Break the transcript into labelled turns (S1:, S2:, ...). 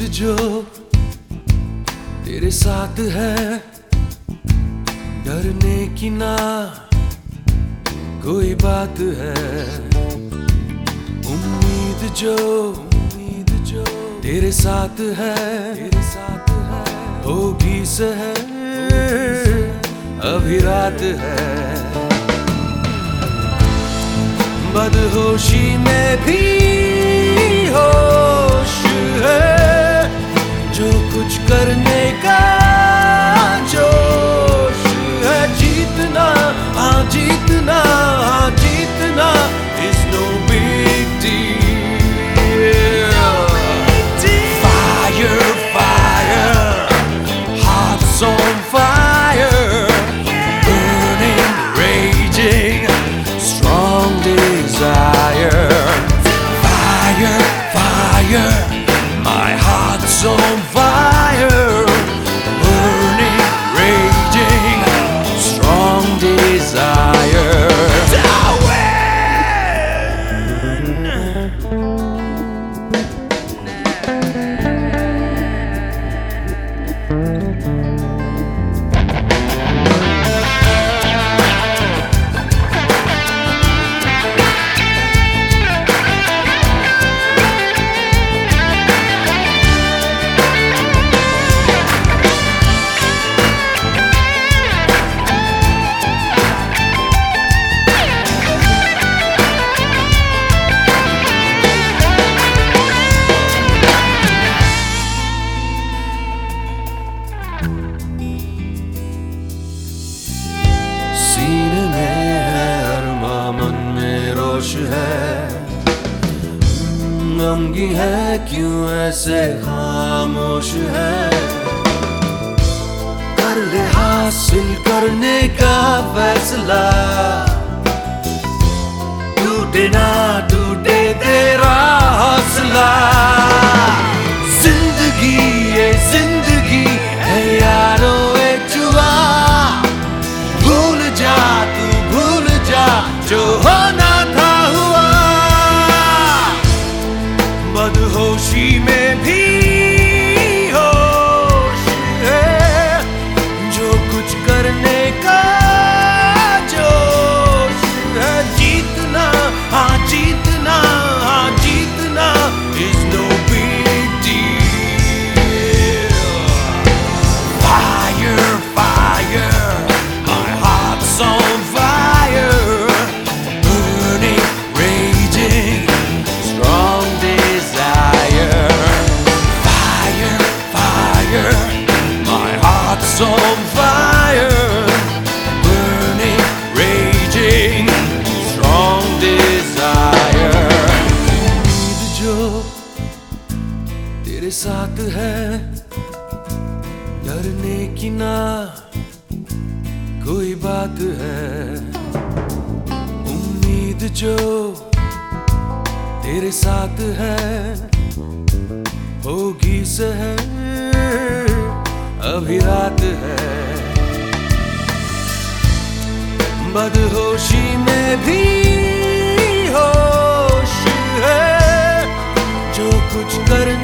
S1: जो तेरे साथ है, डरने की ना कोई बात है। उम्मीद जो तेरे साथ है, होगी सहर अभी रात है। बदहोशी में भी होश है, जो कुछ करने का जोश है। जीतना हाँ जीतना हाँ जीतना is no big deal. Fire, fire, hearts on fire, burning, raging, strong desire. Fire, fire, my heart's on fire, burning, raging, strong desire. सीने में है अरमा, मन में रोश है। गमगी है क्यों ऐसे खामोश है। कर ले हासिल करने का फैसला, टूटे ना टूटे तेरा हौसला। जिंदगी ये जिंदगी है यारो एक जुआ, भूल जा तू भूल जा जो होना था हुआ। बदहोशी में भी होश है, जो कुछ करने का जोश है। जीतना हाँ जीतना हाँ जीतना is no big deal. Fire, fire, my heart's on fire, burning, raging, strong desire. Fire, fire, my heart's on fire, burning, raging, strong desire. उम्मीद जो तेरे साथ है, डरने की ना कोई बात है। उम्मीद जो तेरे साथ है, होगी सहर अभी रात है। बदहोशी में भी होश है, जो कुछ करने